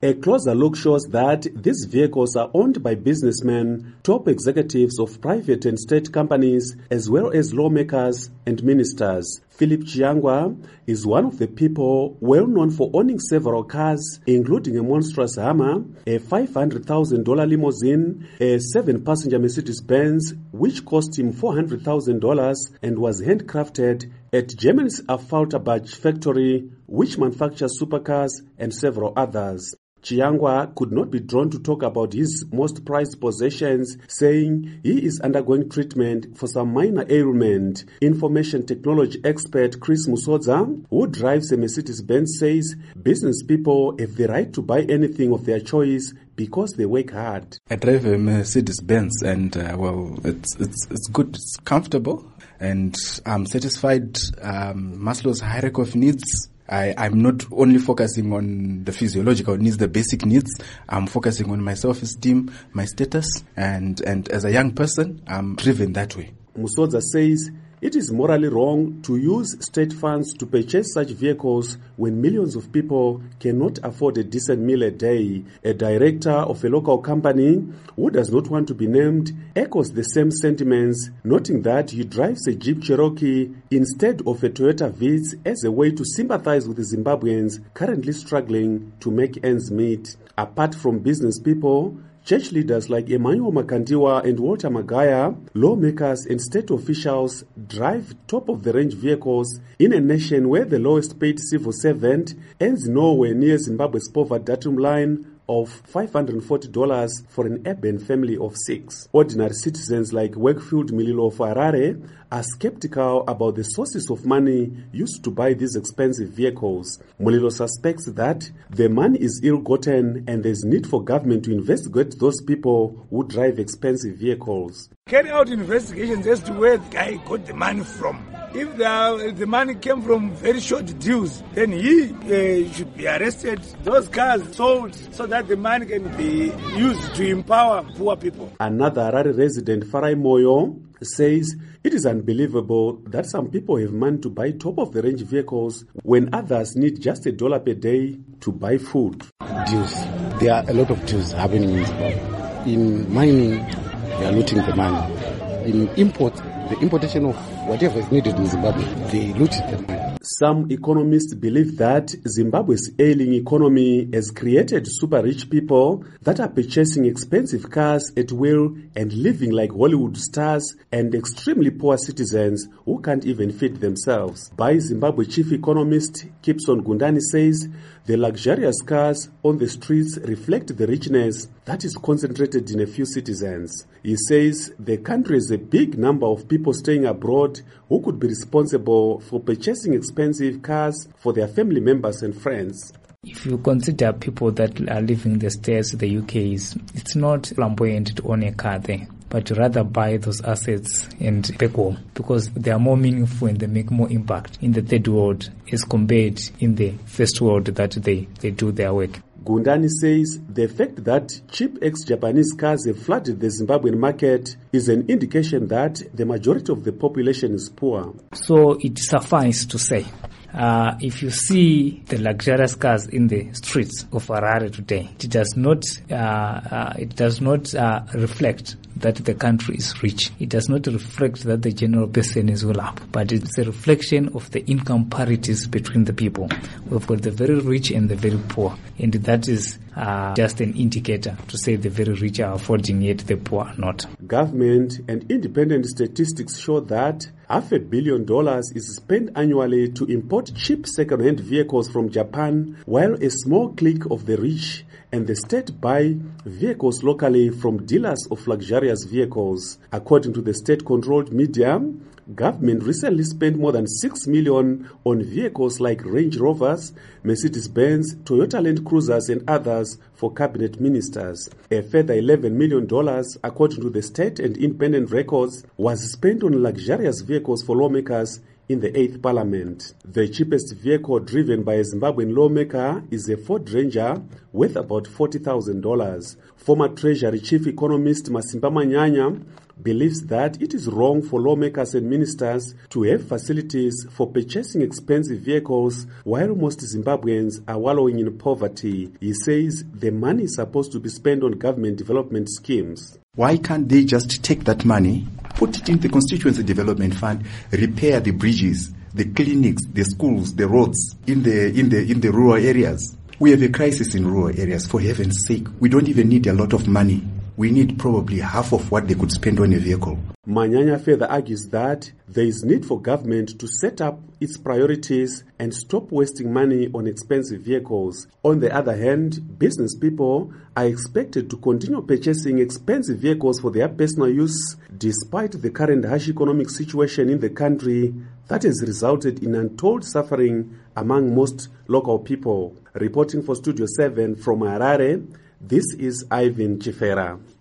A closer look shows that these vehicles are owned by businessmen, top executives of private and state companies, as well as lawmakers and ministers. Philip Chiangwa is one of the people well known for owning several cars, including a monstrous Hummer, a $500,000 limousine, a 7-passenger Mercedes-Benz, which cost him $400,000 and was handcrafted at Germany's Affalterbach factory, which manufactures supercars and several others. Chiangwa could not be drawn to talk about his most prized possessions, saying he is undergoing treatment for some minor ailment. Information technology expert Chris Musodza, who drives a Mercedes-Benz, says business people have the right to buy anything of their choice because they work hard. I drive a Mercedes-Benz and, it's good, it's comfortable, and I'm satisfied. Maslow's hierarchy of needs. I'm not only focusing on the physiological needs, the basic needs. I'm focusing on my self-esteem, my status, and as a young person, I'm driven that way. Musodza says it is morally wrong to use state funds to purchase such vehicles when millions of people cannot afford a decent meal a day. A director of a local company who does not want to be named echoes the same sentiments, noting that he drives a Jeep Cherokee instead of a Toyota Vitz as a way to sympathize with the Zimbabweans currently struggling to make ends meet. Apart from business people, church leaders like Emmanuel Makandiwa and Walter Magaya, lawmakers and state officials drive top-of-the-range vehicles in a nation where the lowest-paid civil servant earns nowhere near Zimbabwe's poverty datum line of $540 for an urban family of 6. Ordinary citizens like Wakefield Mililo of Harare are skeptical about the sources of money used to buy these expensive vehicles. Mulilo suspects that the money is ill-gotten and there's need for government to investigate those people who drive expensive vehicles. Carry out investigations as to where the guy got the money from. If the money came from very short deals, then he should be arrested. Those cars sold so that the money can be used to empower poor people. Another Harare resident, Farai Moyo, says it is unbelievable that some people have money to buy top-of-the-range vehicles when others need just $1 per day to buy food. Deals. There are a lot of deals happening in Zimbabwe. In mining, they are looting the money. In import, the importation of whatever is needed in Zimbabwe, they loot the money. Some economists believe that Zimbabwe's ailing economy has created super-rich people that are purchasing expensive cars at will and living like Hollywood stars, and extremely poor citizens who can't even feed themselves. By Zimbabwe chief economist Kipson Gundani says the luxurious cars on the streets reflect the richness that is concentrated in a few citizens. He says the country has a big number of people staying abroad who could be responsible for purchasing expensive cars for their family members and friends. If you consider people that are living in the States, the UK, it's not flamboyant to own a car there, but to rather buy those assets and back home, because they are more meaningful and they make more impact in the third world as compared in the first world that they do their work. Gundani says the fact that cheap ex-Japanese cars have flooded the Zimbabwean market is an indication that the majority of the population is poor. So it suffices to say, if you see the luxurious cars in the streets of Harare today, it does not reflect that the country is rich. It does not reflect that the general person is well up, but it's a reflection of the income parities between the people. We've got the very rich and the very poor, and that is just an indicator to say the very rich are affording yet the poor are not. Government and independent statistics show that $500 million is spent annually to import cheap second-hand vehicles from Japan, while a small clique of the rich and the state buy vehicles locally from dealers of luxurious vehicles. According to the state-controlled media, government recently spent more than $6 million on vehicles like Range Rovers, Mercedes-Benz, Toyota Land Cruisers and others for cabinet ministers. A further $11 million, according to the state and independent records, was spent on luxurious vehicles for lawmakers in the 8th Parliament. The cheapest vehicle driven by a Zimbabwean lawmaker is a Ford Ranger worth about $40,000. Former Treasury Chief Economist Masimba Manyanya believes that it is wrong for lawmakers and ministers to have facilities for purchasing expensive vehicles while most Zimbabweans are wallowing in poverty. He says the money is supposed to be spent on government development schemes. Why can't they just take that money, put it in the constituency development fund, repair the bridges, the clinics, the schools, the roads in the rural areas? We have a crisis in rural areas, for heaven's sake. We don't even need a lot of money. We need probably half of what they could spend on a vehicle. Manyanya further argues that there is need for government to set up its priorities and stop wasting money on expensive vehicles. On the other hand, business people are expected to continue purchasing expensive vehicles for their personal use despite the current harsh economic situation in the country that has resulted in untold suffering among most local people. Reporting for Studio 7 from Harare, this is Ivan Chifera.